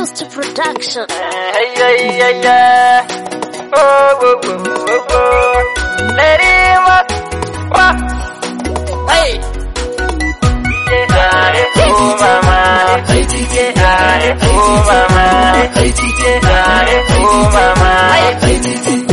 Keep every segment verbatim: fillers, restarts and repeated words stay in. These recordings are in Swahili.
Boost Production. Hey, hey, hey, hey. Oh, oh, oh, oh, oh. Let him up. Oh. Hey. Yeah, oh, mama. Hey, yeah, oh, mama. Hey, yeah, oh, mama. Hey,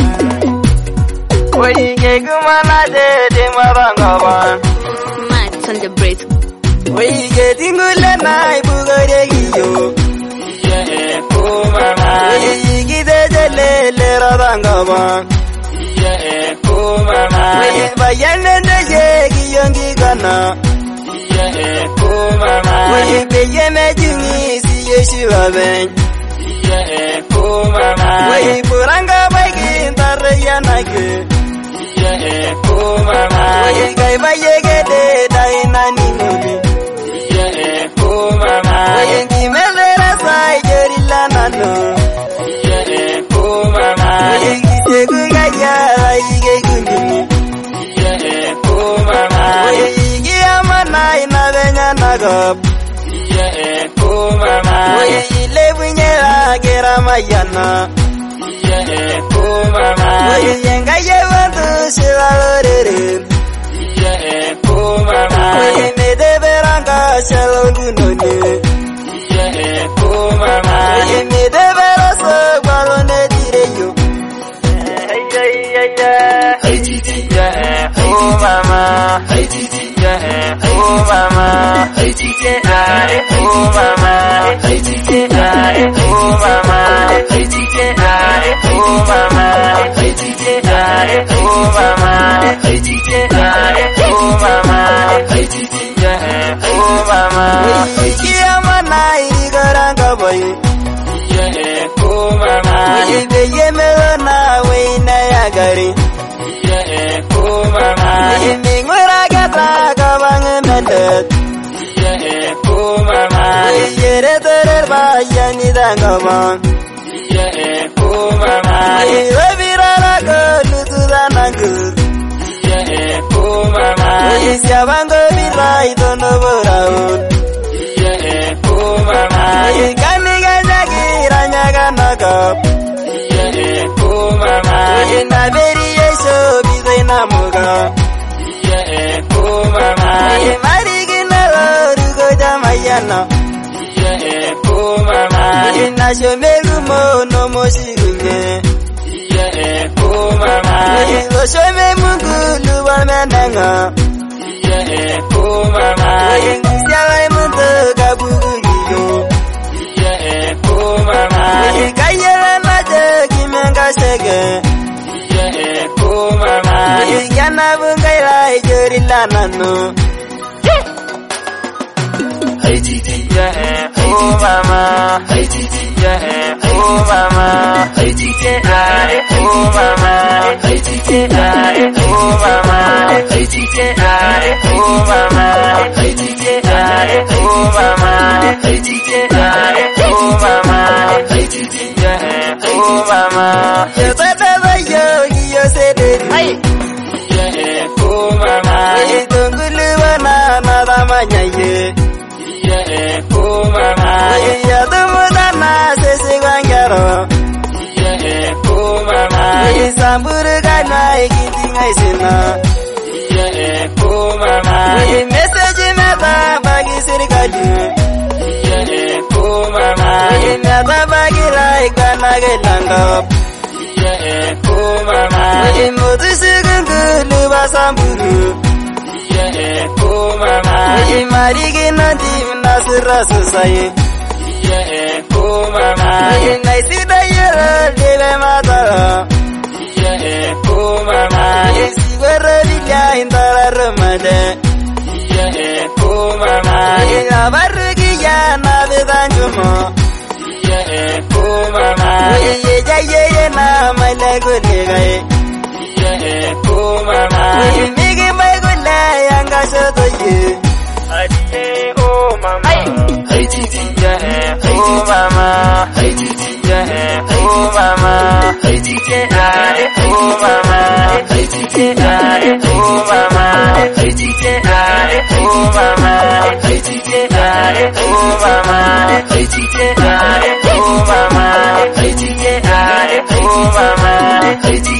we get gumana de de maranga. Max on the break. We get ingula na ibugare giyo. Yeah, oh mama. We get the lele radanga. Yeah, oh mama. We bayana de yegi gana. Yeah, oh mama. We beyeme jingi si yeshiva ben. Yeah, oh mama. We puranga bagi tarayana ke. Yeah, oh mama. We kai bayege de daina ninuri. Yeah, oh mama. We kimele sai jerila nano. Yeah, oh mama. We kisegu gaya ige gundini. Yeah, oh mama. We giyamana ina benya nagap. Yeah, oh mama. We lebunyela gera mayana. Yeah, oh mama. We yenga yevantu shivalorere. Yeah, oh mama. We medeberanga shalondunone. Yeah, oh mama. We medeberaso balone direyo. Hey, hey, hey, hey. Hey, Titi. Yeah, oh mama. Hey, Titi. Yeah, oh mama. Hey, Titi. Yeah, oh mama. Hey, Titi. Yeah, oh mama. Hey, Titi. Yeah, oh mama. Hey, Titi. Yeah, oh mama. Hey, Titi. Yeah, oh mama. Hey, Titi. Yeah, oh mama. We kiyamana igaranga boy. Yeah, oh mama. We beyemela we na yagari. Yeah, oh mama. We mingura gata kabang mendet. Yeah, oh mama. We yere tere bayani dangabang. Yeah, oh mama. We lebirara kolutu danangur. Yeah, oh mama. We siabango birai tono boraun. Yeah, oh mama. We kani gajagi ranyaga nagap. Yeah, oh mama. We naberi yesho bizay namuga. Yeah, oh mama. We marigi naloru gojamayana. Yeah, oh mama. We nashomegu mono moshigume. Yeah, oh mama. We loshome mungu luwa menanga. Yeah, oh mama. We ngisiagai muntu kabugugiyo. Yeah, oh mama. We kayela naje kimenga shege. Yeah, oh mama. We yana bungaila ijorila nano. Hey, Titi. Yeah, oh mama. Hey, Titi. Yeah, oh mama. Hey, Titi. Yeah, oh mama. Hey, Titi. Yeah, oh mama. Hey, Titi. Yeah, oh mama. Hey, Titi. Yeah, oh mama. Hey, Titi. Yeah, oh mama. Hey, Titi. Yeah, oh mama. Yo tata yo yo sede. Hey. Yeah, oh mama. Hey, tungulu wana nada manyaye. Yeah, oh mama. Yeah, the mudana sesi wangaro. Yeah, oh mama. Yeah, samburu gana ikiti ngaisina. Yeah, oh mama. Yeah, message meta bagi sirikali. Yeah, oh mama. Yeah, meta bagi like gana gelanga. Yeah, oh mama. Yeah, mudu sigungulu basamburu. Yeah, oh mama. We marigi nanti nasira susai. Yeah, oh mama. We naisida yero debe matara. Yeah, oh mama. We sigwara vilya indara ramade. Yeah, oh mama. We nabarugi ya navedanjumo. Yeah, oh mama. We yeja yeye na malago legai. Yeah, oh mama. We migi maigule yanga shotoye. Adiye, oh mama. Hey, Titi. Yeah, oh mama. Hey, Titi. Yeah, oh mama. Hey, Titi. Yeah, oh mama. Hey, Titi. Yeah, oh mama. Hey, Titi. Yeah, oh mama. Hey, Titi. Yeah, oh mama. Hey, Titi. Yeah, oh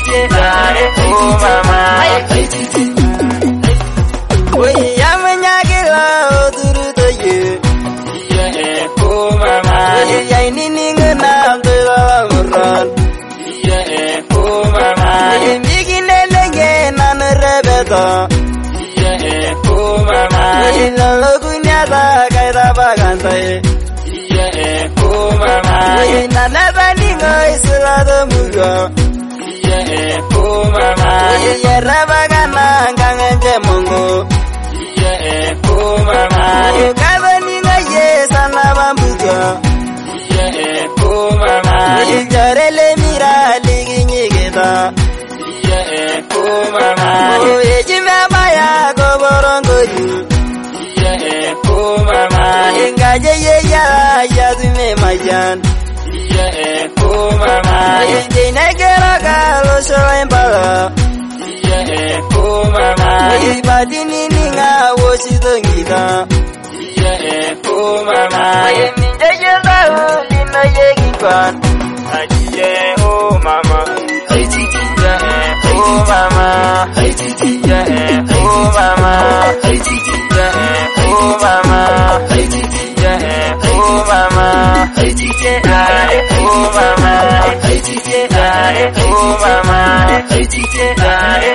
oh mama. Oye, ya menyakila oturuto ye. Oh mama. Oye, ya ini ningena mtela muran. Oh mama. Oye, mikine lenge nanerebeto. Oh mama. Oye, lolo kunyata kaita bagantai. Oh mama. Oye, nanata ningo isilado mugo. Oh mama. Oye, yerabagana ngangenje mongo. Oh mama. Oye, kado ningo yesana bambuga. Oh mama. Oye, jorele mira ligi nyigita. Oh mama. Oye, jimabaya koborongo yu. Oh mama. Oye, ngaje ye ya ya dume mayan. Oh mama. Oye, jine kero kalo shoen bala. Oh mama. Oye, badini ninga woshidongida. Oh mama. Oye, minje yenda u lino yegikwan. Ajiye oh mama. Oh mama. Oh mama. Oh mama. Oh mama. Oh mama. Oh mama.